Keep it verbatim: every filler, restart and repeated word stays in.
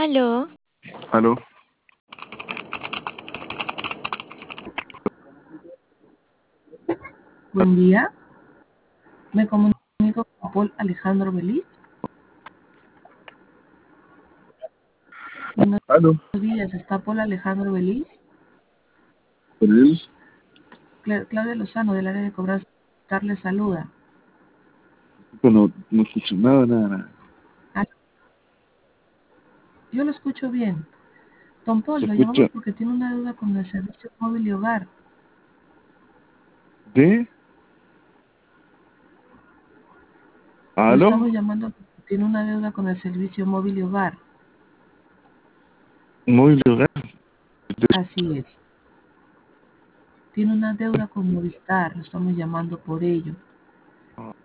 Aló, Aló, Buen día, me comunico con Paul Alejandro Beliz. Buenos aló, días, ¿está Paul Alejandro Beliz? ¿con él? Cla- Claudia Lozano, del área de cobranza, le saluda. No, no escucho nada, nada, nada. Ah, yo lo escucho bien. Don Paul, Se lo escucha llamamos porque tiene una deuda con el servicio móvil y hogar. de... Lo ¿Aló? estamos llamando porque tiene una deuda con el servicio móvil y hogar. Móvil de hogar. Así es. Tiene una deuda con Movistar, lo estamos llamando por ello.